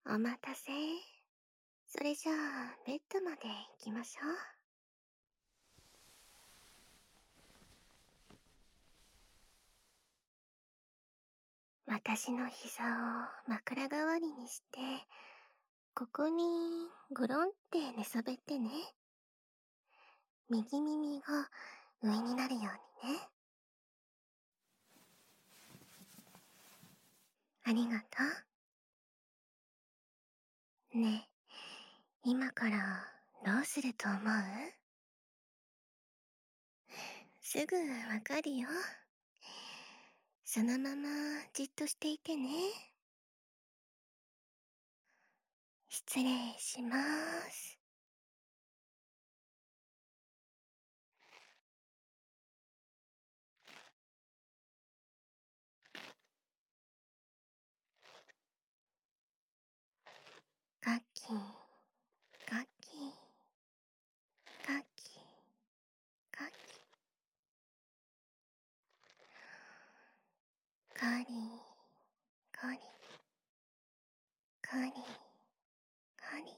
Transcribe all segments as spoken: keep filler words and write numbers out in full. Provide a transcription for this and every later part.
お待たせ。それじゃあ、ベッドまで行きましょう。私の膝を枕代わりにして、ここにゴロンって寝そべってね。右耳が上になるようにね。ありがとう。ねえ、今からどうすると思う？すぐわかるよ。そのままじっとしていてね。失礼しまーす。ガッキー、ガッキー、ガッキー、ガッキー。カリー、カリー、カリー、カリー。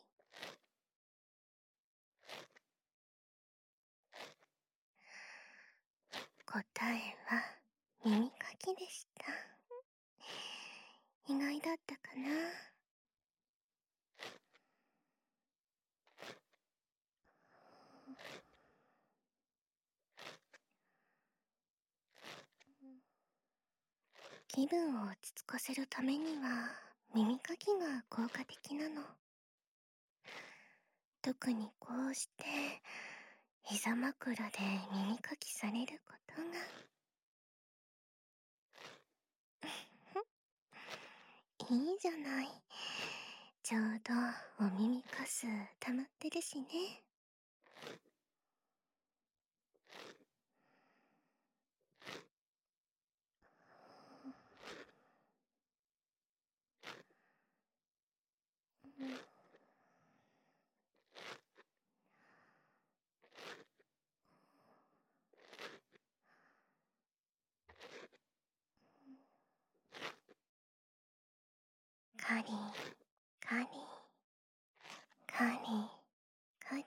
答えは耳かきでした。意外だったかな？気分を落ち着かせるためには耳かきが効果的なの。特にこうして膝枕で耳かきされることがいいじゃない。ちょうどお耳かす溜まってるしね。カリー、カリー、カリー、カリー。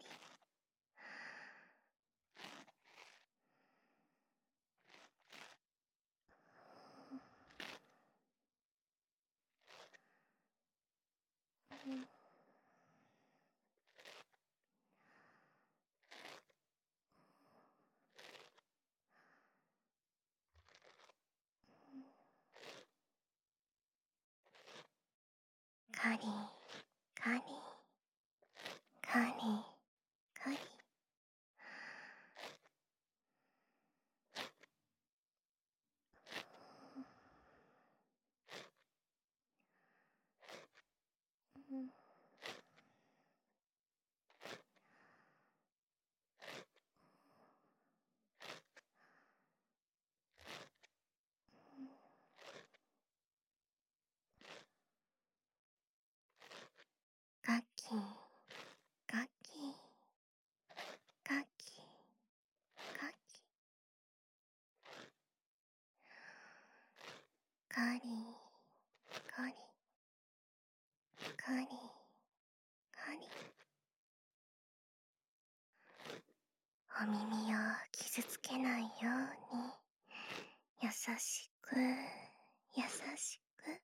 カリー、カリー、カリー、カリー。ガッキー、ガッキー、ガッキー、ガッキー。カリー、カリー、カリー、カリー。お耳を傷つけないように優しく優しく。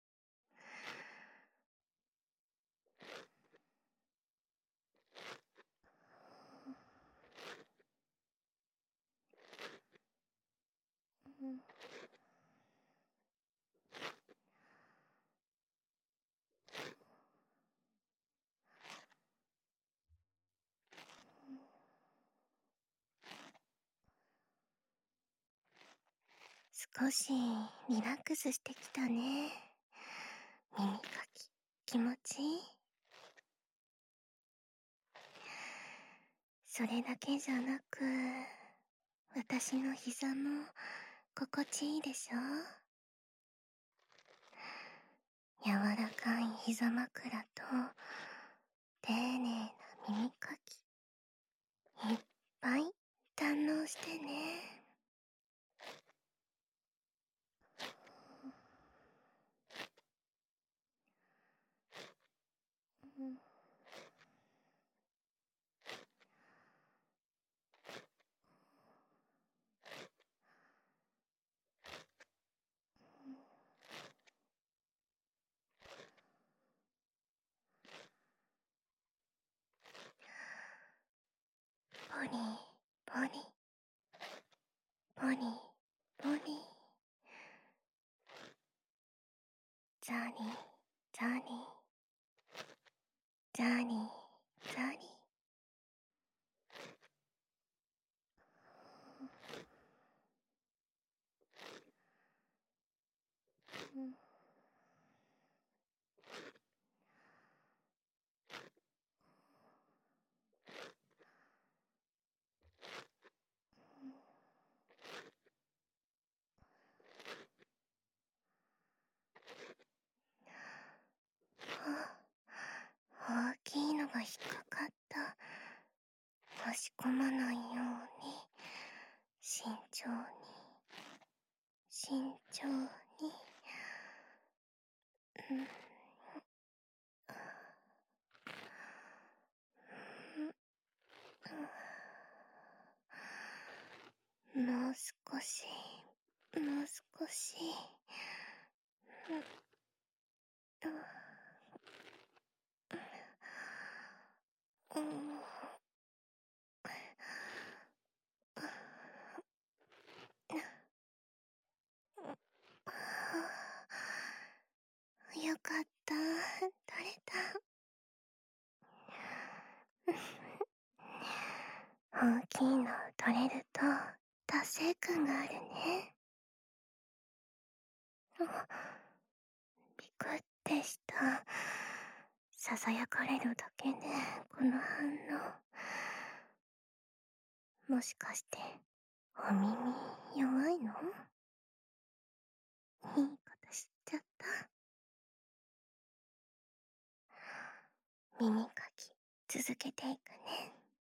少しリラックスしてきたね。耳かき気持ちいい？それだけじゃなく、私の膝も心地いいでしょ？柔らかい膝枕と丁寧な耳かき、いっぱい堪能してね。 ザリー、ザリー、ザリー、ザリー。うん。あ、大きいのが引っかかった。押し込まないように、慎重に、慎重に。うん。うん、もう少し、もう少し。うん。うん。よかった。取れた。大きいの取れると達成感があるね。ビクってした。ささやかれるだけでこの反応。もしかしてお耳弱いの？いいこと知っちゃった。耳かき続けていくね。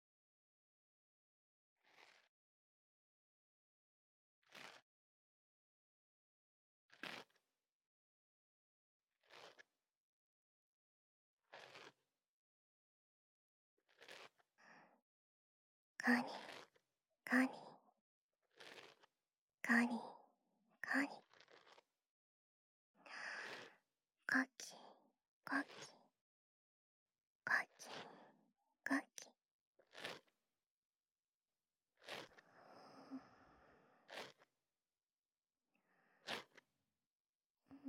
カリカリカリカリカキカキカキカキ。うん。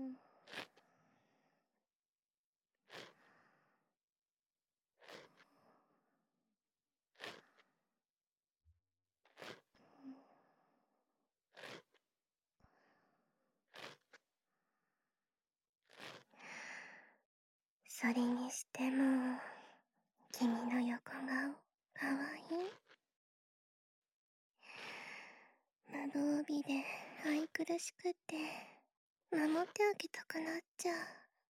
それにしても君の横顔かわいい。無防備で愛くるしくて守ってあげたくなっちゃう。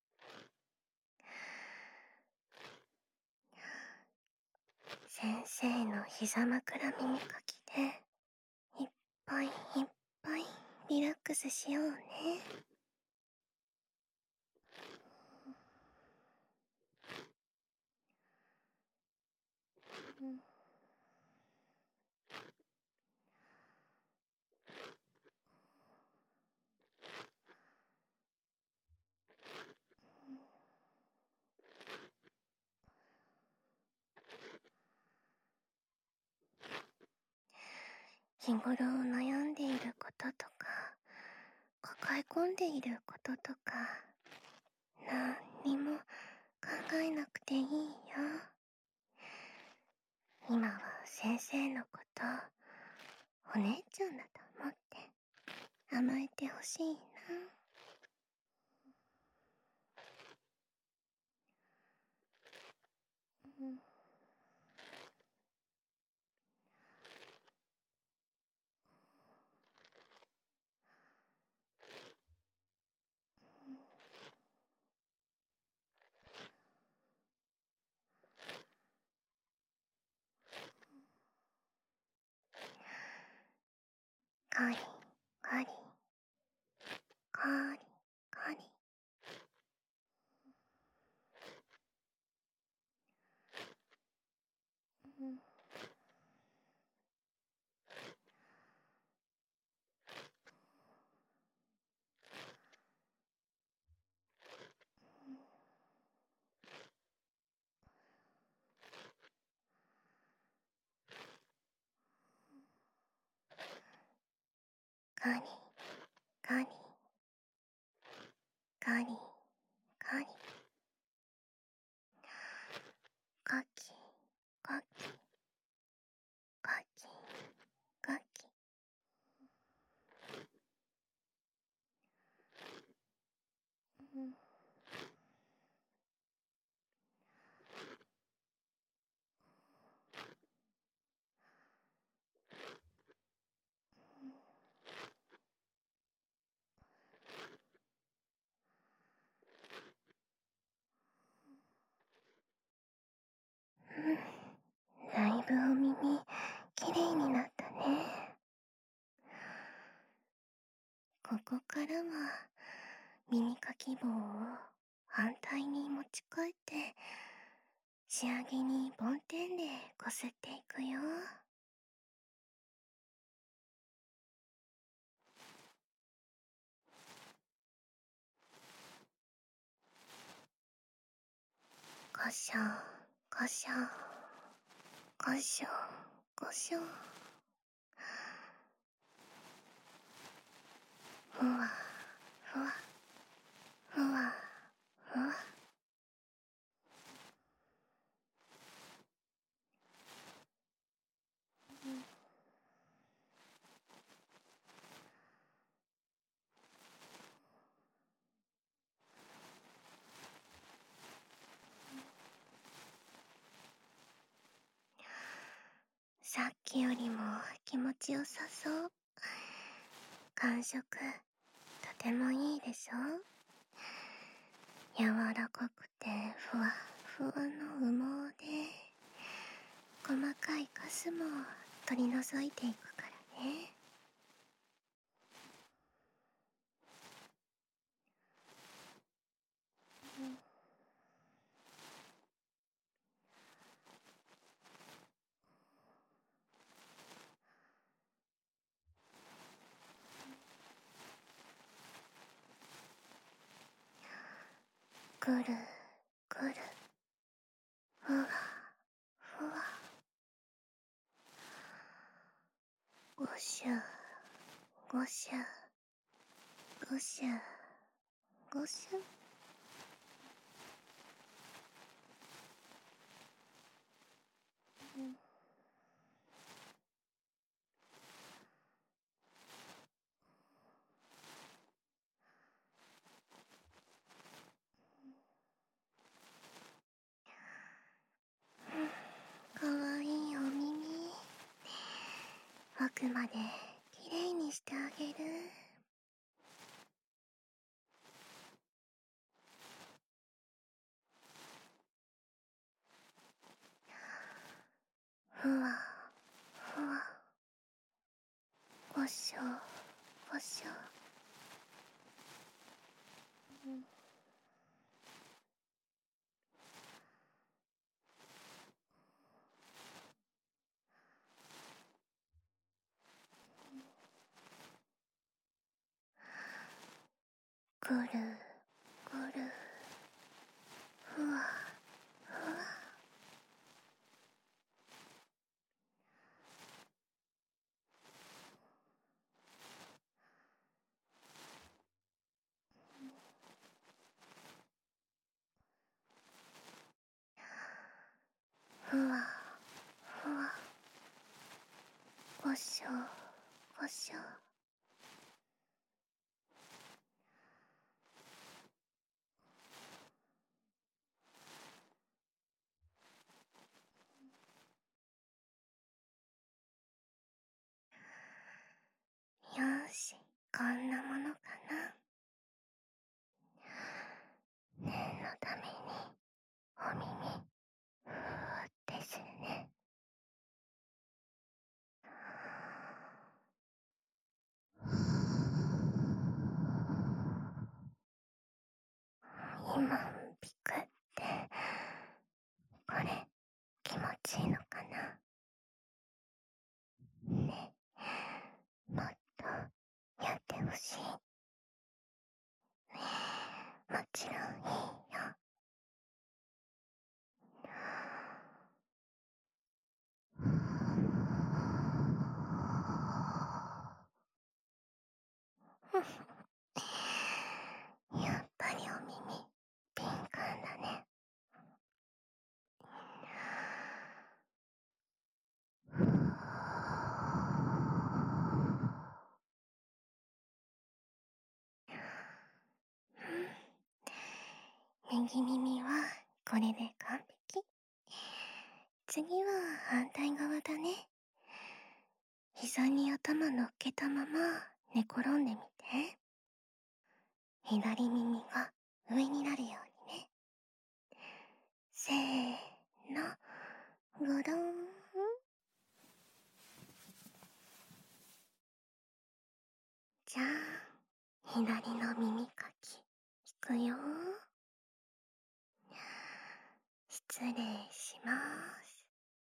先生の膝枕耳かきでいっぱいいっぱいリラックスしようね。うん。日頃悩んでいることとか抱え込んでいることとか何にも考えなくていいよ。今は先生のことお姉ちゃんだと思って甘えてほしいな。うん。カリカリカリカリ。うん。カリカリここからは耳かき棒を反対に持ち替えて、仕上げに梵天でこすっていくよ。こしょこしょこしょこしょ。ふわふわふわふわ。さっきよりも気持ちよさそう。感触とてもいいでしょ。柔らかくてふわふわの羽毛で細かいカスも取り除いていくからね。くるくるふわふわ。ごしゅごしゅごしゅごしゅ。かわいいお耳、奥まできれいにしてあげる。ふわふわ。ごしょごしょ。くるくるふわふわ。ふわふわ。ごしょごしょ。よーし、こんなものかな。念のためにお耳ふーってするね。今ピクってこれ気持ちいいのかな。ね、もっとやってほしい。もちろんいいよ。やっぱりお耳敏感だね。右耳はこれで完璧。次は反対側だね。膝に頭乗っけたまま寝転んでみて。左耳が上になるようにね。せーの、ごろん。じゃーん。 左の耳かき、引くよ。失礼します。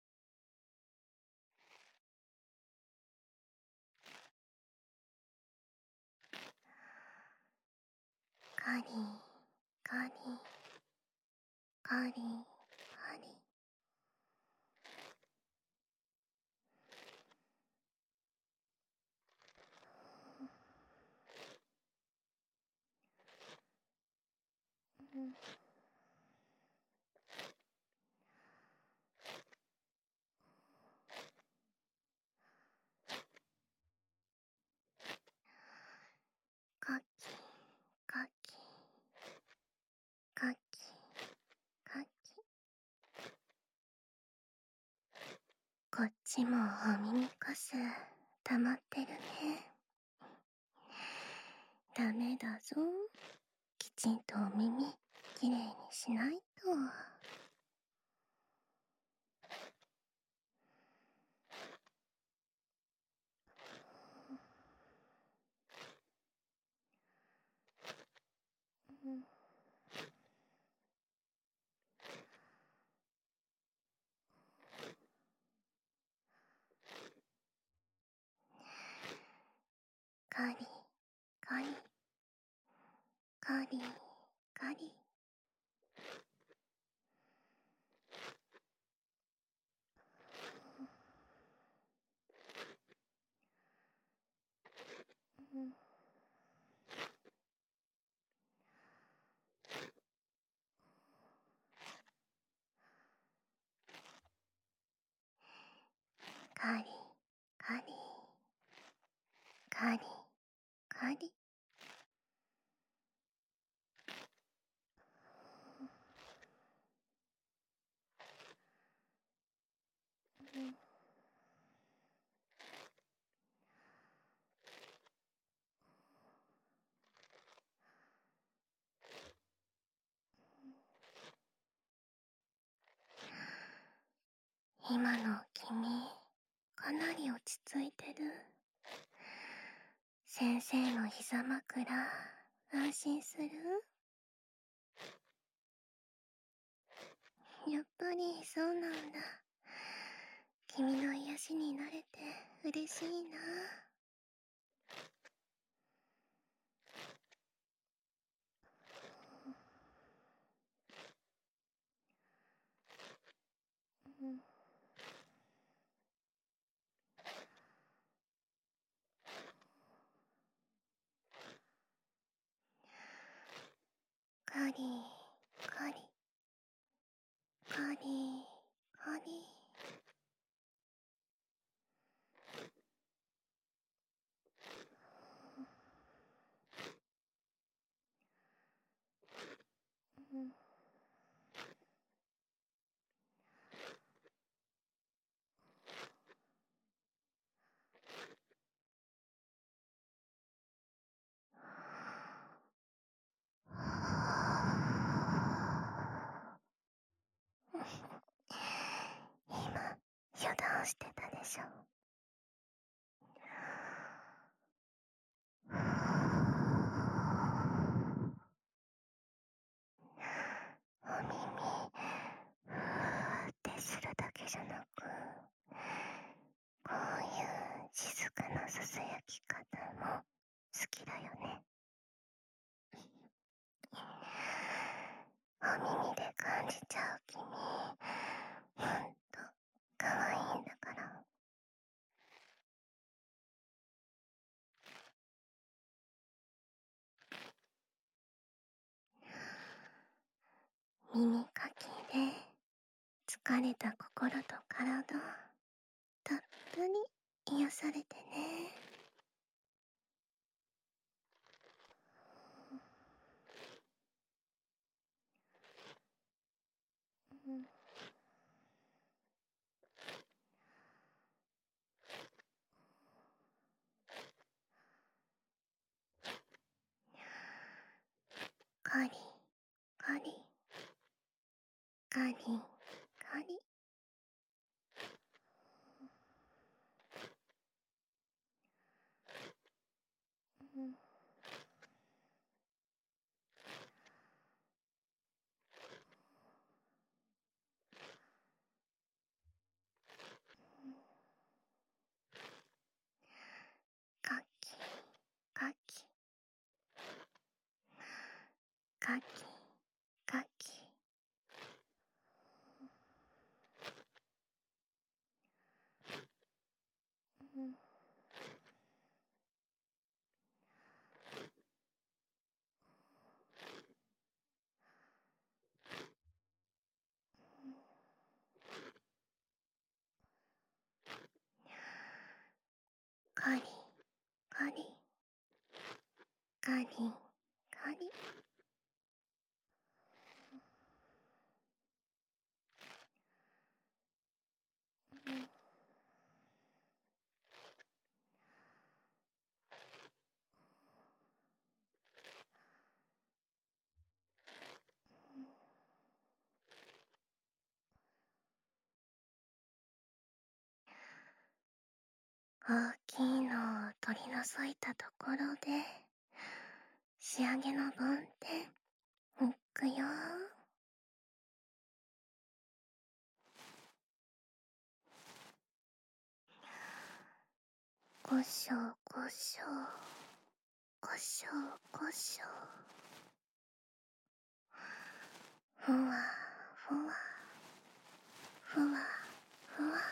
カリカリカリカリ。うん、カキカキカキカキ。こっちもお耳かす溜まってるね。ダメだぞ。きちんとお耳きれいにしないと。うん、カリカリカリカリ。うん、カリカリカリカリ。うん、今の君、かなり落ち着いてる。先生の膝枕、安心する？やっぱりそうなんだ。君の癒しになれて嬉しいな。うん、カリカリカリカリ。うん、今、油断してたでしょ。お耳、ふーってするだけじゃなく、こういう静かなささやき方も好きだよね。お耳で感じちゃう君、ほんとかわいいんだから。耳かきで疲れた心と体、たっぷり癒されてね。うん、カリカリカリカリ。うん、 リカリ。大きいのを取り除いたところで、仕上げの梵天、いくよー。ごしょごしょ、ごしょごしょ。ふわふわ、ふわふわ。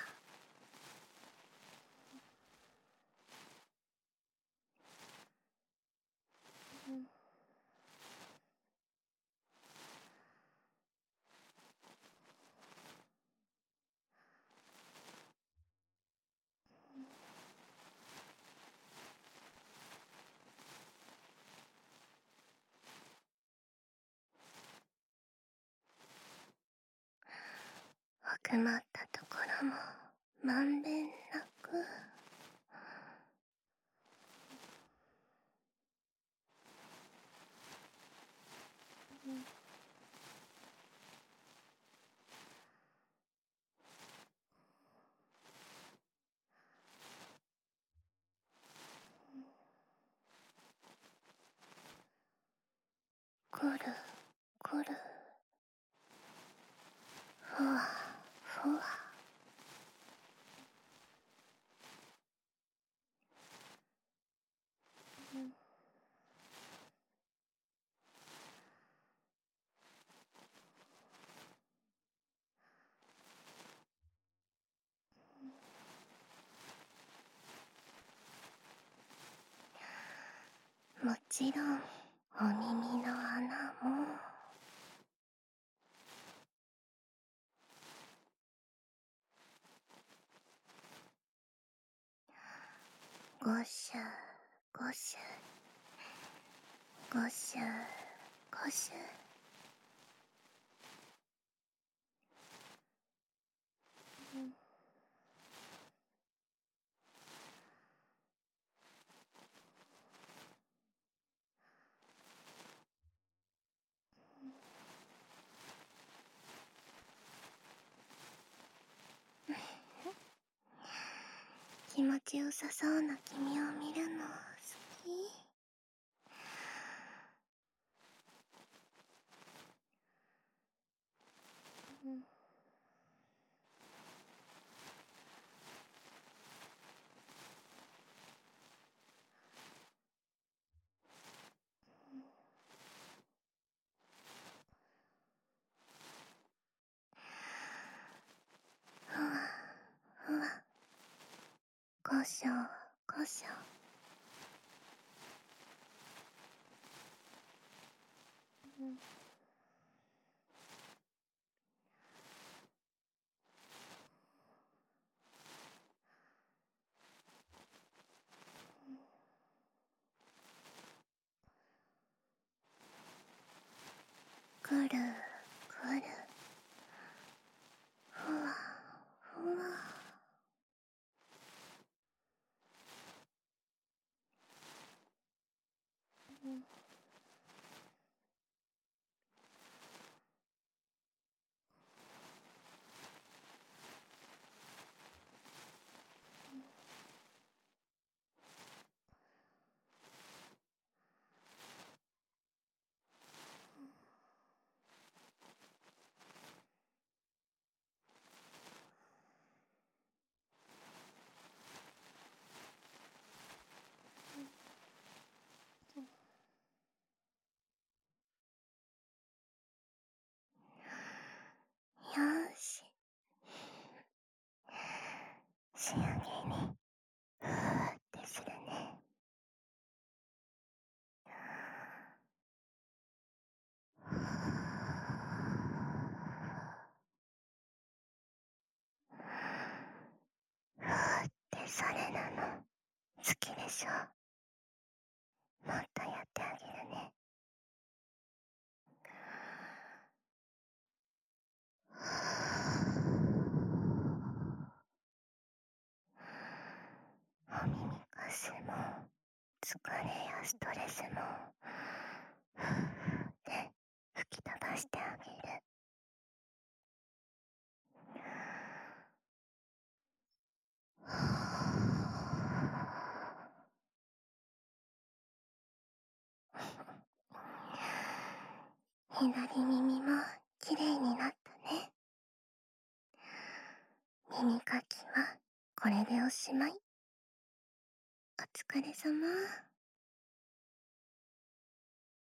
奥まったところもまんべんなく。くるくる、ふわふわ。もちろんお耳の穴も。ごしゅごしゅ、ごしゅごしゅ。気持ちよさそうな君を見るの好き。ふわふわ、ごしょごしょ。くるくる、ふわふわ。よし、仕上げにふーってするね。ふーってそれなの好きでしょ。 もっとやってあげるね。お耳かすも疲れやストレスもふーって吹き飛ばしてあげる。左耳もきれいになったね。耳かきはこれでおしまい。お疲れ様。